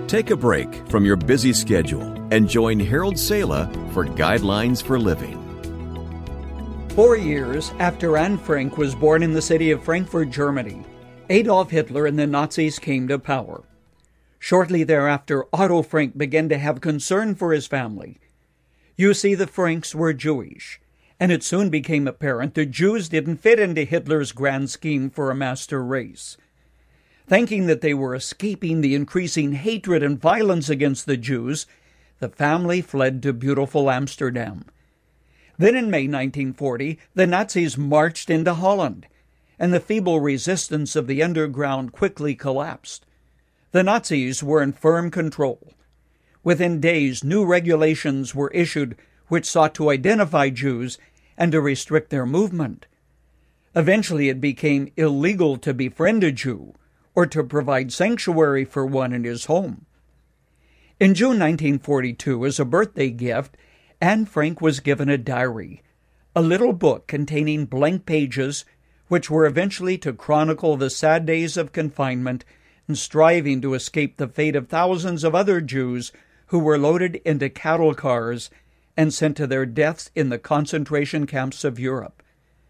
Take a break from your busy schedule and join Harold Sala for Guidelines for Living. 4 years after Anne Frank was born in the city of Frankfurt, Germany, Adolf Hitler and the Nazis came to power. Shortly thereafter, Otto Frank began to have concern for his family. You see, the Franks were Jewish, and it soon became apparent the Jews didn't fit into Hitler's grand scheme for a master race. Thinking that they were escaping the increasing hatred and violence against the Jews, the family fled to beautiful Amsterdam. Then in May 1940, the Nazis marched into Holland, and the feeble resistance of the underground quickly collapsed. The Nazis were in firm control. Within days, new regulations were issued which sought to identify Jews and to restrict their movement. Eventually, it became illegal to befriend a Jew or to provide sanctuary for one in his home. In June 1942, as a birthday gift, Anne Frank was given a diary, a little book containing blank pages which were eventually to chronicle the sad days of confinement and striving to escape the fate of thousands of other Jews who were loaded into cattle cars and sent to their deaths in the concentration camps of Europe.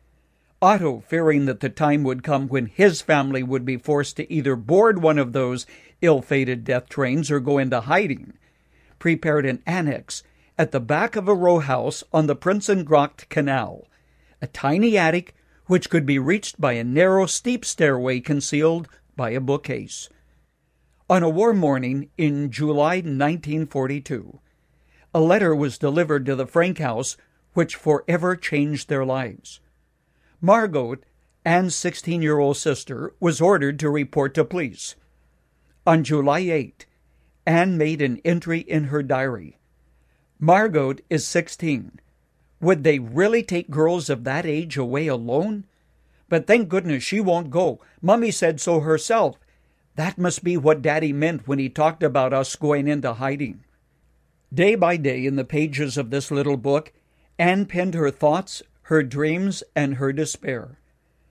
Otto, fearing that the time would come when his family would be forced to either board one of those ill-fated death trains or go into hiding, prepared an annex at the back of a row house on the Prinsengracht Canal, a tiny attic which could be reached by a narrow, steep stairway concealed by a bookcase. On a warm morning in July 1942, a letter was delivered to the Frank house which forever changed their lives. Margot, Anne's 16-year-old sister, was ordered to report to police. On July 8, Anne made an entry in her diary. Margot is 16. Would they really take girls of that age away alone? But thank goodness she won't go. Mummy said so herself. That must be what Daddy meant when he talked about us going into hiding. Day by day in the pages of this little book, Anne penned her thoughts, her dreams, and her despair.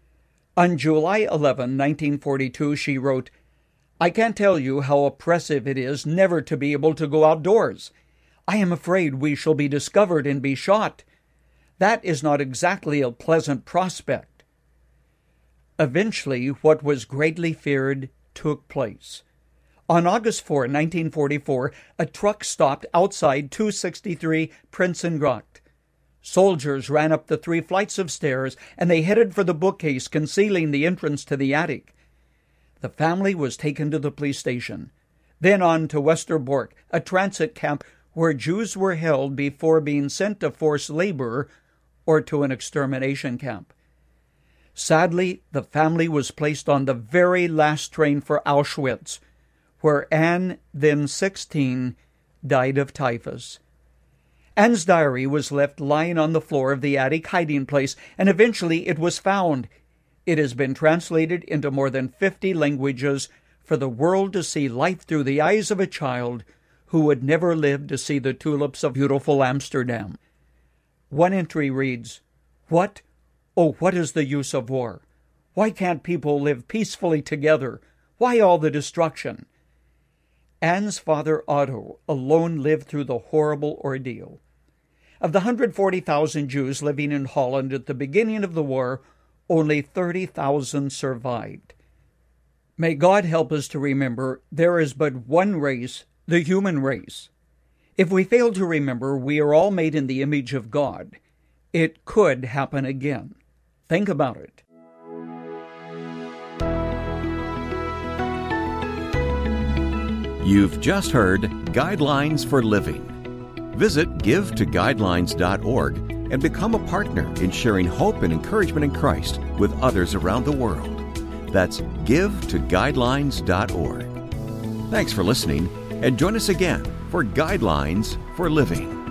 On July 11, 1942, she wrote, "I can't tell you how oppressive it is never to be able to go outdoors. I am afraid we shall be discovered and be shot. That is not exactly a pleasant prospect." Eventually, what was greatly feared took place. On August 4, 1944, a truck stopped outside 263 Prinsengracht. Soldiers ran up the 3 flights of stairs, and they headed for the bookcase concealing the entrance to the attic. The family was taken to the police station, then on to Westerbork, a transit camp where Jews were held before being sent to forced labor or to an extermination camp. Sadly, the family was placed on the very last train for Auschwitz, where Anne, then 16, died of typhus. Anne's diary was left lying on the floor of the attic hiding place, and eventually it was found. It has been translated into more than 50 languages for the world to see life through the eyes of a child who would never live to see the tulips of beautiful Amsterdam. One entry reads, "What? Oh, what is the use of war? Why can't people live peacefully together? Why all the destruction?" Anne's father, Otto, alone lived through the horrible ordeal. Of the 140,000 Jews living in Holland at the beginning of the war, only 30,000 survived. May God help us to remember there is but one race, the human race. If we fail to remember we are all made in the image of God, it could happen again. Think about it. You've just heard Guidelines for Living. Visit givetoguidelines.org and become a partner in sharing hope and encouragement in Christ with others around the world. That's givetoguidelines.org. Thanks for listening, and join us again for Guidelines for Living.